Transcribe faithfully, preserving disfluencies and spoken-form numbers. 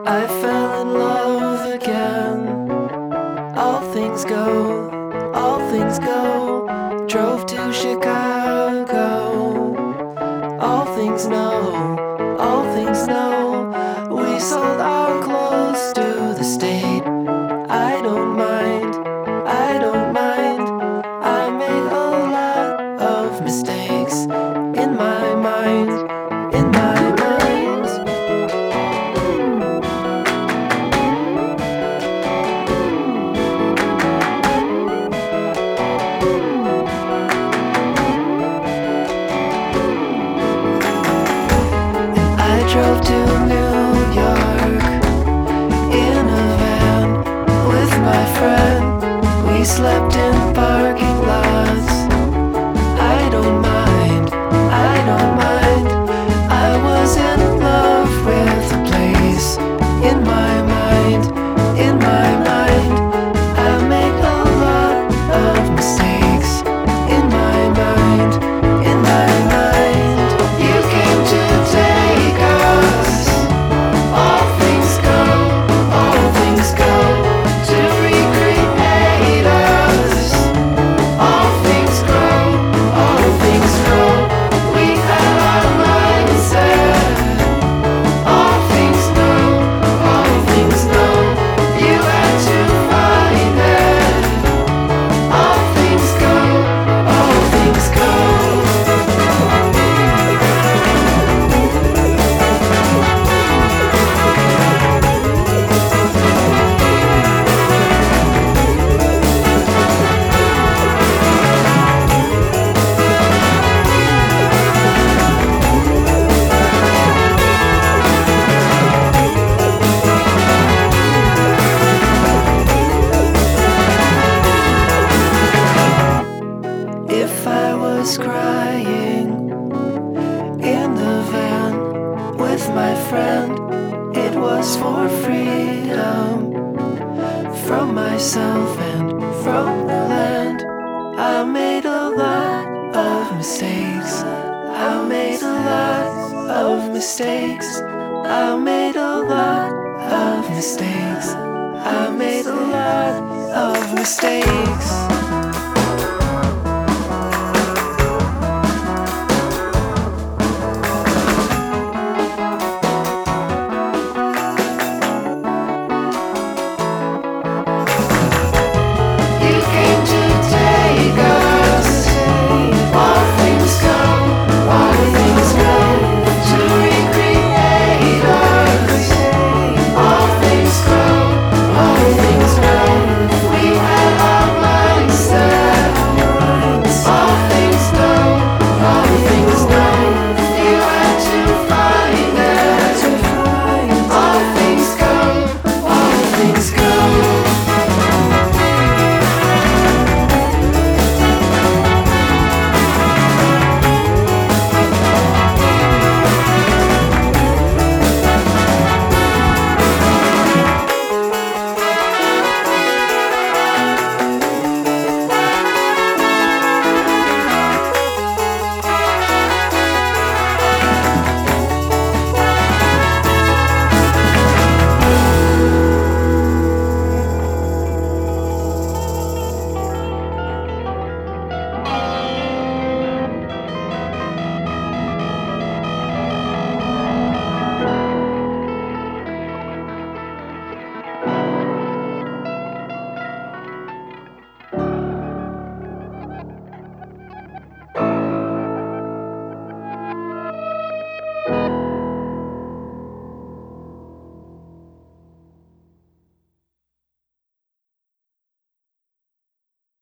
I fell in love again. All things go, all things go. Drove to Chicago. All things know, all things know. We sold our clothes to the state. I don't mind, I don't mind. I made a lot of mistakes in my mind, in my mind. I drove to New York in a van with my friend. We slept in parking lots. I don't mind, I don't mind. I was in love with the place in my mind, in my mind. I made a lot of mistakes in my mind, in my mind. You came to take us. All things go, all things go to recreate us. All things grow, all things grow. We had our mindset. All things know, all things know. You had to find it. All things go, all things go. If I was crying in the van with my friend, it was for freedom from myself and from the land. I made a lot of mistakes. I made a lot of mistakes. I made a lot of mistakes. I made a lot of mistakes.